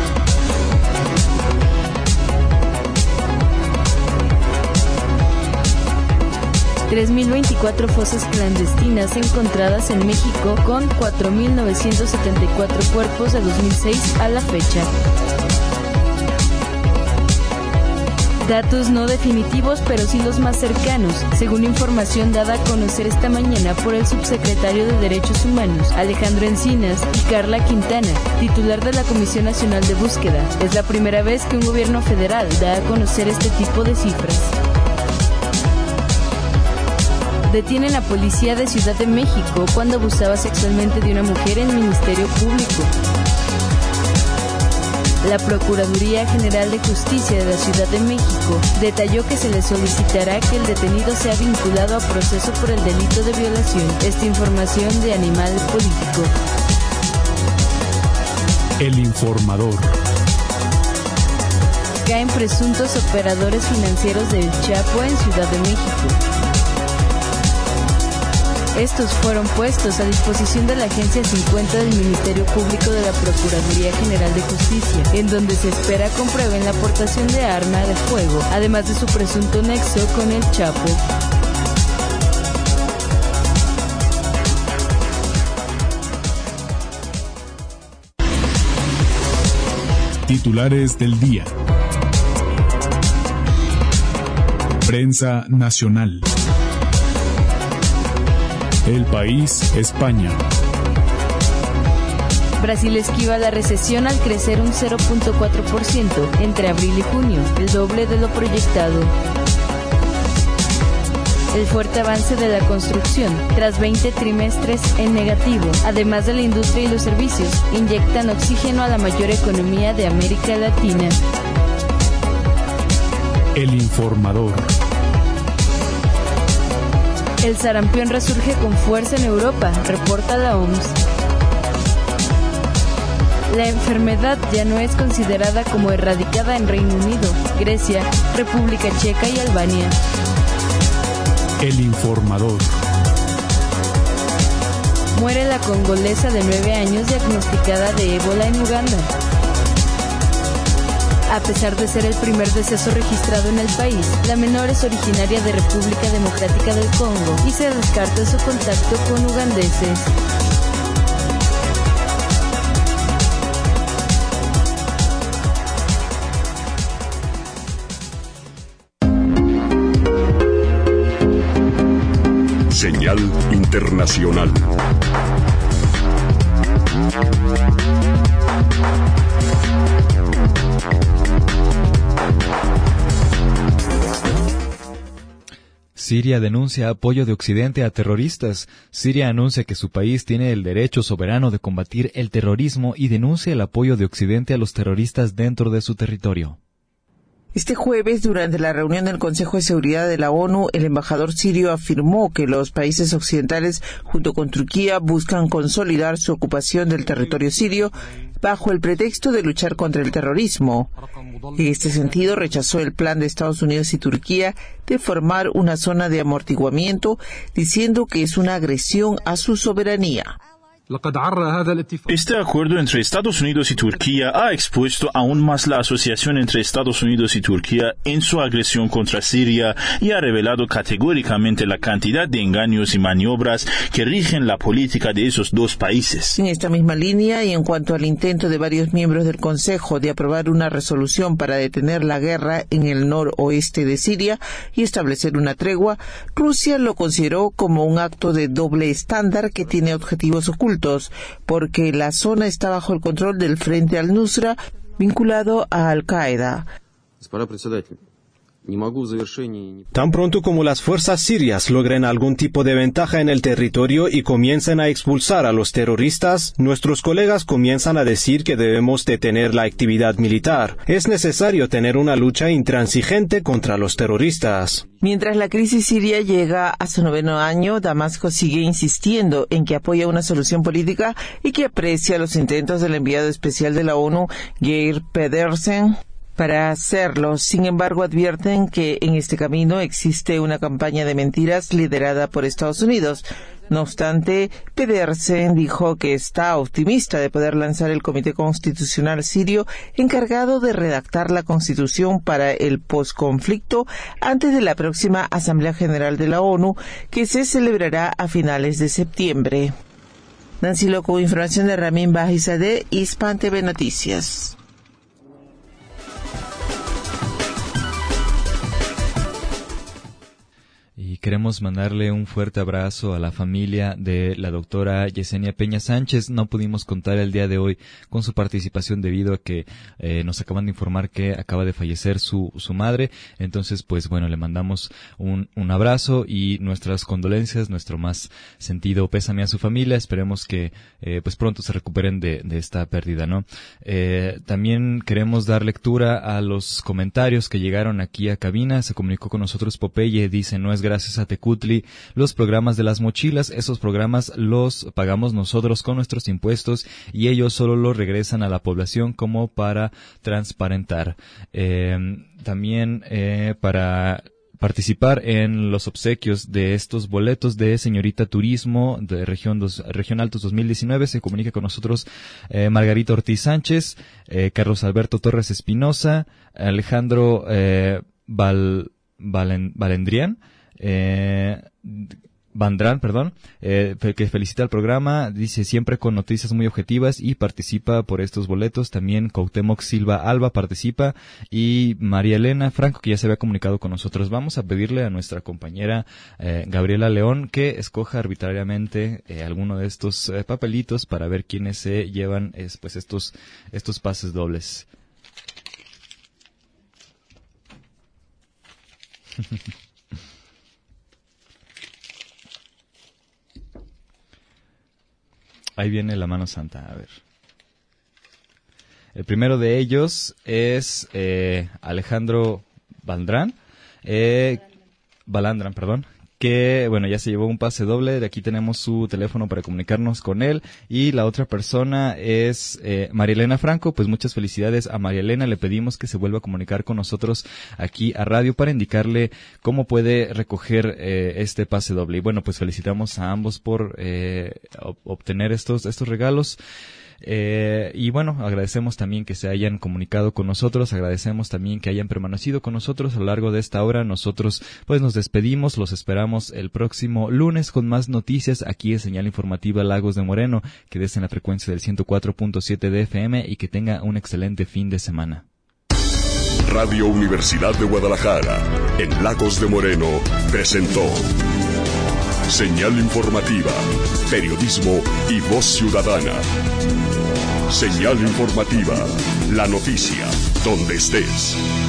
tres mil veinticuatro fosas clandestinas encontradas en México con cuatro mil novecientos setenta y cuatro cuerpos de dos mil seis a la fecha. Datos no definitivos, pero sí los más cercanos, según información dada a conocer esta mañana por el subsecretario de Derechos Humanos, Alejandro Encinas, y Carla Quintana, titular de la Comisión Nacional de Búsqueda. Es la primera vez que un gobierno federal da a conocer este tipo de cifras. Detienen a policía de Ciudad de México cuando abusaba sexualmente de una mujer en Ministerio Público. La Procuraduría General de Justicia de la Ciudad de México detalló que se le solicitará que el detenido sea vinculado a proceso por el delito de violación. Esta información de Animal Político. El Informador. Caen presuntos operadores financieros del Chapo en Ciudad de México. Estos fueron puestos a disposición de la Agencia cincuenta del Ministerio Público de la Procuraduría General de Justicia, en donde se espera comprueben la aportación de arma de fuego, además de su presunto nexo con el Chapo. Titulares del día. Prensa nacional. El País, España. Brasil esquiva la recesión al crecer un cero punto cuatro por ciento entre abril y junio, el doble de lo proyectado. El fuerte avance de la construcción, tras veinte trimestres en negativo, además de la industria y los servicios, inyectan oxígeno a la mayor economía de América Latina. El informador. El sarampión resurge con fuerza en Europa, reporta la O M S. La enfermedad ya no es considerada como erradicada en Reino Unido, Grecia, República Checa y Albania. El informador. Muere la congolesa de nueve años diagnosticada de ébola en Uganda. A pesar de ser el primer deceso registrado en el país, la menor es originaria de República Democrática del Congo y se descarta su contacto con ugandeses. Señal internacional. Siria denuncia apoyo de Occidente a terroristas. Siria anuncia que su país tiene el derecho soberano de combatir el terrorismo y denuncia el apoyo de Occidente a los terroristas dentro de su territorio. Este jueves, durante la reunión del Consejo de Seguridad de la ONU, el embajador sirio afirmó que los países occidentales, junto con Turquía, buscan consolidar su ocupación del territorio sirio bajo el pretexto de luchar contra el terrorismo. En este sentido, rechazó el plan de Estados Unidos y Turquía de formar una zona de amortiguamiento, diciendo que es una agresión a su soberanía. Este acuerdo entre Estados Unidos y Turquía ha expuesto aún más la asociación entre Estados Unidos y Turquía en su agresión contra Siria y ha revelado categóricamente la cantidad de engaños y maniobras que rigen la política de esos dos países. En esta misma línea y en cuanto al intento de varios miembros del Consejo de aprobar una resolución para detener la guerra en el noroeste de Siria y establecer una tregua, Rusia lo consideró como un acto de doble estándar que tiene objetivos ocultos, porque la zona está bajo el control del Frente al-Nusra, vinculado a Al-Qaeda. Tan pronto como las fuerzas sirias logren algún tipo de ventaja en el territorio y comiencen a expulsar a los terroristas, nuestros colegas comienzan a decir que debemos detener la actividad militar. Es necesario tener una lucha intransigente contra los terroristas. Mientras la crisis siria llega a su noveno año, Damasco sigue insistiendo en que apoya una solución política y que aprecia los intentos del enviado especial de la ONU, Geir Pedersen, para hacerlo. Sin embargo, advierten que en este camino existe una campaña de mentiras liderada por Estados Unidos. No obstante, Pedersen dijo que está optimista de poder lanzar el Comité Constitucional Sirio encargado de redactar la constitución para el posconflicto antes de la próxima Asamblea General de la ONU, que se celebrará a finales de septiembre. Nancy Loco, información de Ramin Bajizadeh, Hispan T V Noticias. Y queremos mandarle un fuerte abrazo a la familia de la doctora Yesenia Peña Sánchez. No pudimos contar el día de hoy con su participación debido a que eh, nos acaban de informar que acaba de fallecer su, su madre. Entonces, pues bueno, le mandamos un, un abrazo y nuestras condolencias, nuestro más sentido pésame a su familia. Esperemos que eh, pues pronto se recuperen de, de esta pérdida, ¿no? Eh, también queremos dar lectura a los comentarios que llegaron aquí a cabina. Se comunicó con nosotros Popeye, dice, no es gracias a Tecutli los programas de las mochilas, esos programas los pagamos nosotros con nuestros impuestos y ellos solo los regresan a la población como para transparentar. Eh, también eh, para participar en los obsequios de estos boletos de Señorita Turismo de Región, dos, Región Altos dos mil diecinueve, se comunica con nosotros eh, Margarita Ortiz Sánchez, eh, Carlos Alberto Torres Espinosa, Alejandro eh, Val, Valen, Valendrián, eh, Vandrán, perdón, eh, que felicita al programa, dice siempre con noticias muy objetivas y participa por estos boletos. También Cuauhtémoc Silva Alba participa y María Elena Franco, que ya se había comunicado con nosotros. Vamos a pedirle a nuestra compañera eh, Gabriela León que escoja arbitrariamente eh, alguno de estos eh, papelitos para ver quiénes se llevan eh, pues estos, estos pases dobles. Ahí viene la mano santa, a ver. El primero de ellos es eh, Alejandro Valdrán, eh, Balandran, perdón, que, bueno, ya se llevó un pase doble. De aquí tenemos su teléfono para comunicarnos con él. Y la otra persona es eh, María Elena Franco. Pues muchas felicidades a María Elena. Le pedimos que se vuelva a comunicar con nosotros aquí a radio para indicarle cómo puede recoger eh, este pase doble. Y bueno, pues felicitamos a ambos por eh, obtener estos estos regalos. Eh, y bueno, agradecemos también que se hayan comunicado con nosotros, agradecemos también que hayan permanecido con nosotros a lo largo de esta hora. Nosotros pues nos despedimos, los esperamos el próximo lunes con más noticias aquí en Señal Informativa Lagos de Moreno. Quédese en la frecuencia del ciento cuatro punto siete de F M y que tenga un excelente fin de semana. Radio Universidad de Guadalajara, en Lagos de Moreno, presentó Señal Informativa, periodismo y voz ciudadana. Señal Informativa, la noticia, donde estés.